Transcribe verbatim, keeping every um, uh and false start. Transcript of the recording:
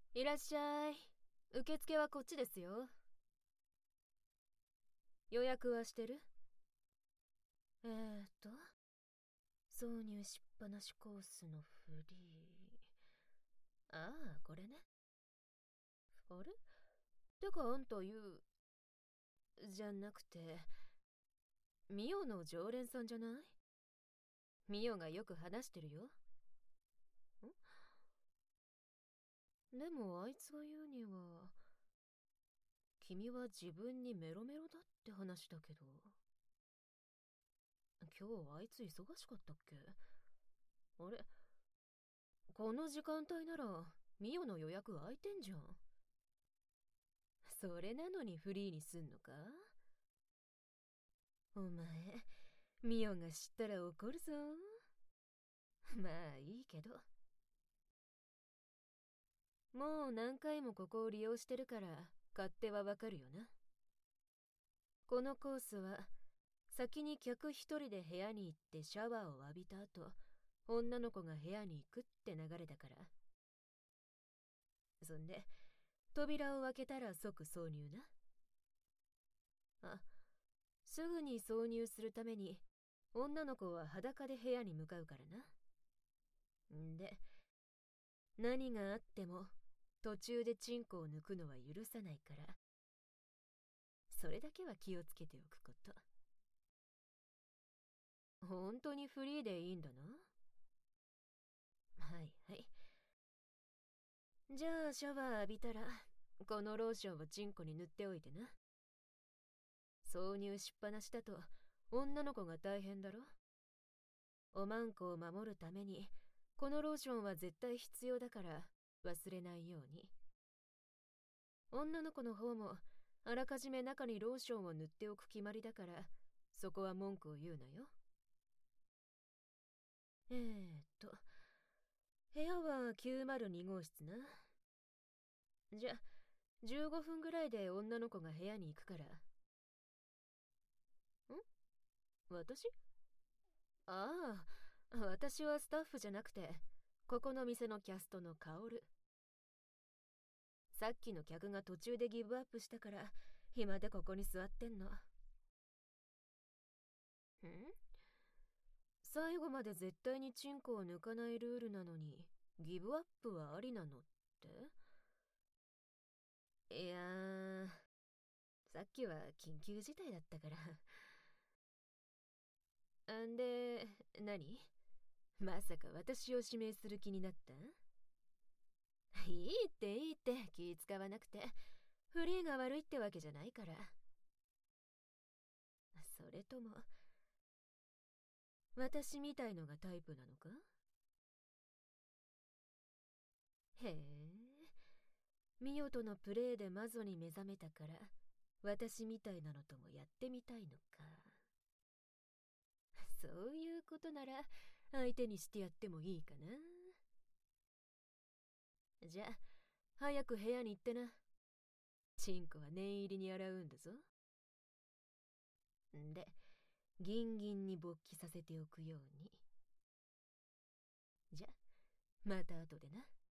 いらっしゃい。受付はこっちですよ。予約はしてる？えーっと挿入しっぱなしコースのフリー。ああ、これね。あれてかあんた言うじゃなくてミオの常連さんじゃない？ミオがよく話してるよ。んでもあいつが言うには君は自分にメロメロだって話だけど、今日あいつ忙しかったっけ？あれ、この時間帯ならミオの予約空いてんじゃん。それなのにフリーにすんのか？お前、ミオが知ったら怒るぞ。まあいいけど、もう何回もここを利用してるから勝手はわかるよな。このコースは先に客一人で部屋に行ってシャワーを浴びた後、女の子が部屋に行くって流れだから。そんで扉を開けたら即挿入な。あ、すぐに挿入するために女の子は裸で部屋に向かうからな。んで、何があっても途中でチンコを抜くのは許さないから、それだけは気をつけておくこと。本当にフリーでいいんだな。はいはい。じゃあシャワー浴びたらこのローションをチンコに塗っておいてな。挿入しっぱなしだと女の子が大変だろ。おまんこを守るためにこのローションは絶対必要だから忘れないように。女の子の方もあらかじめ中にローションを塗っておく決まりだから、そこは文句を言うなよ。えーっと部屋はきゅうまるに号室な。じゃじゅうごふんぐらいで女の子が部屋に行くから。ん？私？ああ、私はスタッフじゃなくてここの店のキャストのカオル。さっきの客が途中でギブアップしたから暇でここに座ってんの。ん？最後まで絶対にチンコを抜かないルールなのにギブアップはありなのって？いやー、さっきは緊急事態だったから。あんで、何？まさか私を指名する気になった？いいっていいって気使わなくて。フリーが悪いってわけじゃないから。それとも私みたいのがタイプなのか？へえ、ミオとのプレイでマゾに目覚めたから私みたいなのともやってみたいのか。そういうことなら相手にしてやってもいいかな。じゃあ早く部屋に行ってな。チンコは念入りに洗うんだぞ。んでギンギンに勃起させておくように。じゃまた後でな。